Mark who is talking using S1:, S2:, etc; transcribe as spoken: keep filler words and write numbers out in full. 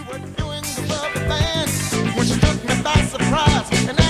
S1: were doing the rubber band when she took me by surprise. And